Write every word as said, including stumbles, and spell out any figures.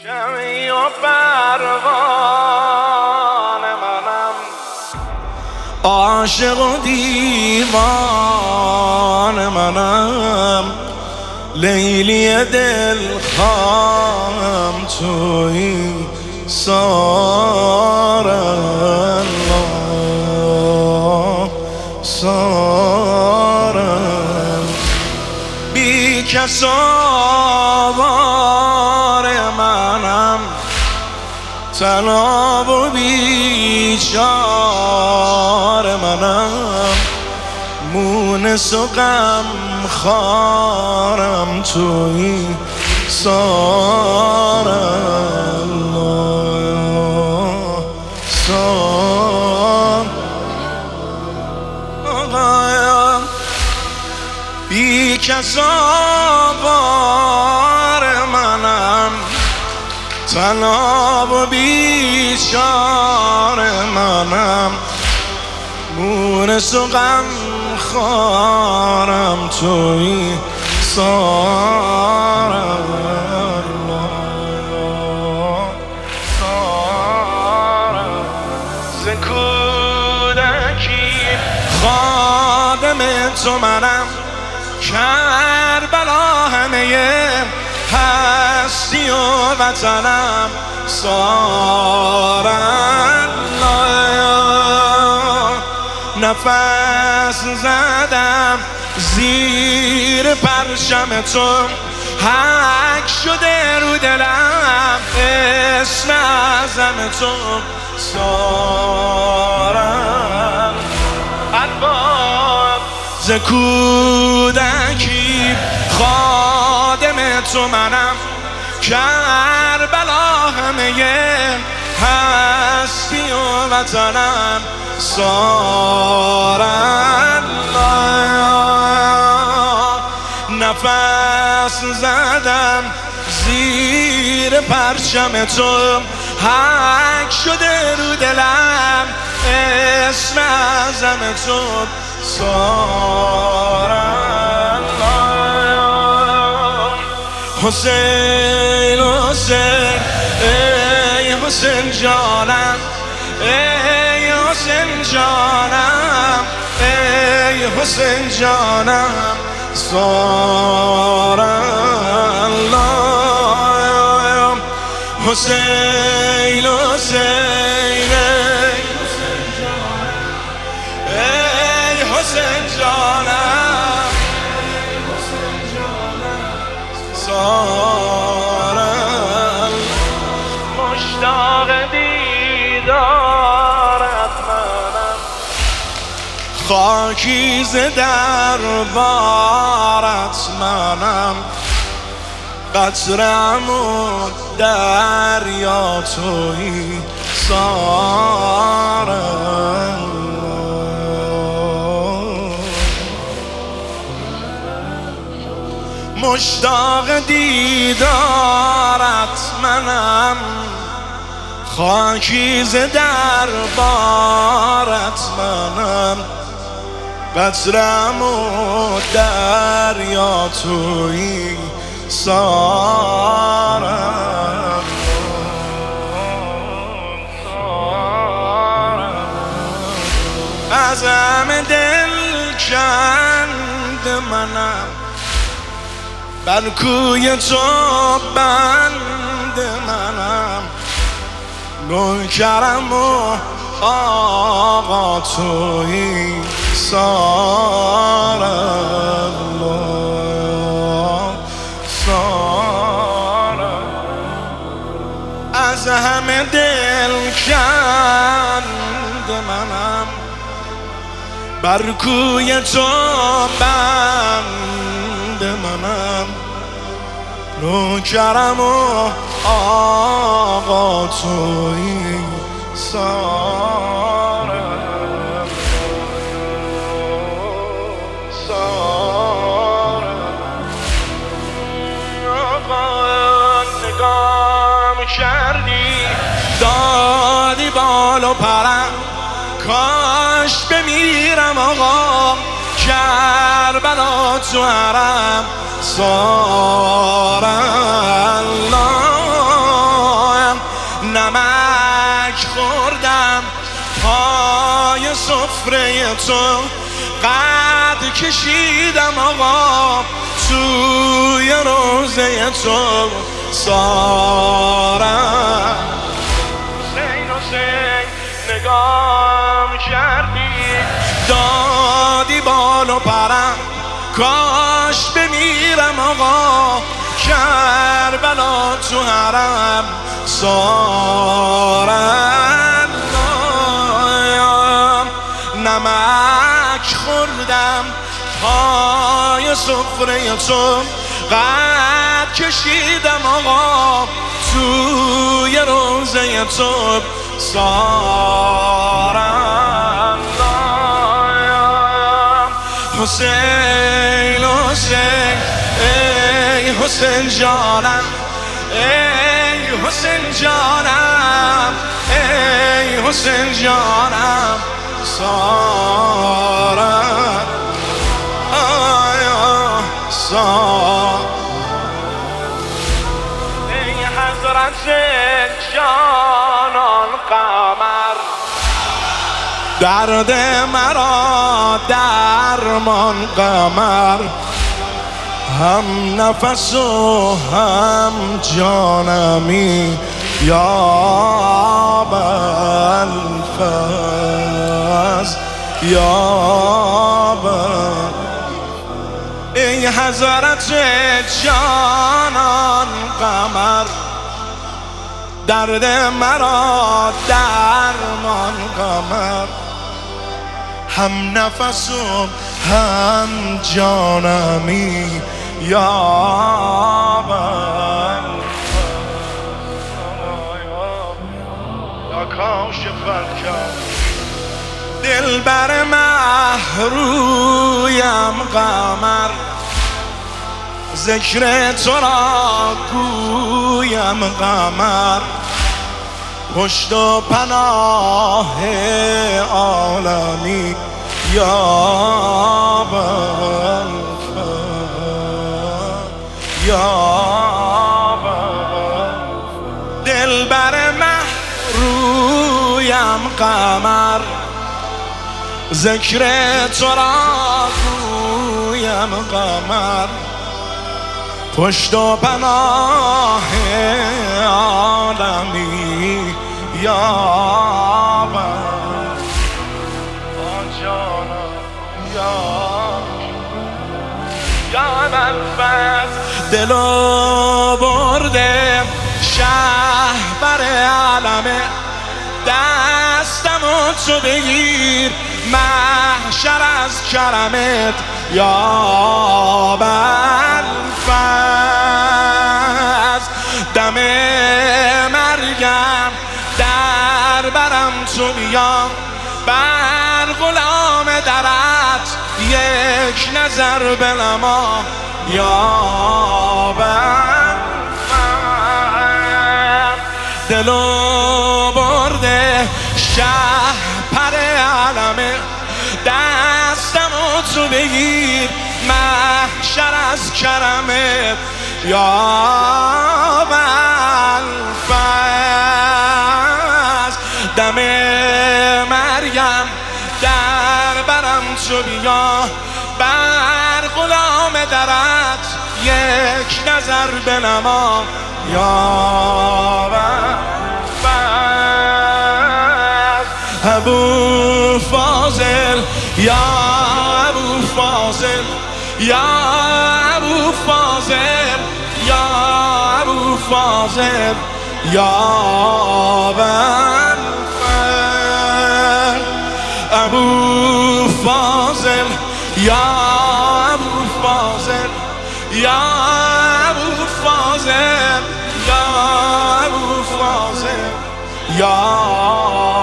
شمعی و پروانه منم، عاشق و دیوانه منم، لیلی دل خواهم توی سار الله سارم، بی کس آوار منم، تنها و بیچاره منم، مونس و غم خارم توی سار الله سار آقایم، بی کس آوار منم، تنها و بیچاره منم، مونس و غم خارم توی سار الله سارم، ز کودکی خادم تو منم، کربلا همه هستی و وطنم، سار الله، نفس زدم زیر پرچم تو، حک شده رو دلم اسم اعظم تو، سارم الباب، ز کودکی خادم تو منم، کربلا همه هستی و وطنم، سار الله، نفس زدم زیر پرچم تو، حک شده رو دلم اسم اعظم تو، سار الله، حسین حسین ای حسین جانم، ای حسین جانم، ای حسین جانم، سار الله، حسین حسین ای حسین جانم، سار الله، مشتاق دیدارت منم، خاکیز دربارت منم، قطره‌ام و دریا توی سار الله، مشتاق دیدارت منم، خاکیز دربارت منم، قطره‌ام و دریا توی سار الله از همه دل کند منم، بر کوی تو بند منم، نوکرم و آقا توی سار الله سار، از همه دل کند منم، بر کوی تو بند منم، نوکرم و آقا توی سار سار، آقا نگام کردی دادی بال و پرم، کاش بمیرم آقا کربلا تو حرم، سار الله سفره تو قد کشیدم آقا، توی روزه تو سارم. حسین حسین نگام کردی، دادی بال و پرم، کاش بمیرم آقا، کربلا تو حرم سارم. نمک خوردم پای سفره تو قد کشیدم آقا، توی روزه تو سارم. حسین حسین ای حسین جانم، ای حسین جانم، ای حسین جانم سارم. آیا سارم ای حضرت جانان قمر، درد مرا درمان قمر، هم نفس و هم جانمی یا ابوالفضل یا بل. ای حضرت جانان قمر، درد مرا درمان قمر، هم نفس و هم جانمی یا ابوالفضل یا کاشف الکرب. دلبر مهرویم قمر، ذکر تو را گویم قمر، پشت و پناه عالمی یا ابوالفضل یا ابوالفضل. دلبر مهرویم قمر، ذکر تو را گویم قمر، پشت و پناه عالمی یا ابوالفضل یا یا ابوالفضل. دلو برده شهبر علمه، دستمو تو بگیر محشر از کرمت یا ابوالفضل. دم مرگم در برم تو بیام، بر غلام درت یک نظر بنما یا ابوالفضل. دلو برده شهپر علمه، دستمو تو بگیر محشر از کرمت یا ابوالفضل. دم مرگم در برم تو بیا، بر غلام درت یک نظر بنما یا ابوالفضل یا ابوالفضل یا ابوالفضل یا ابوالفضل یا ابوالفضل. ابوالفضل یا ابوالفضل یا ابوالفضل یا ابوالفضل یا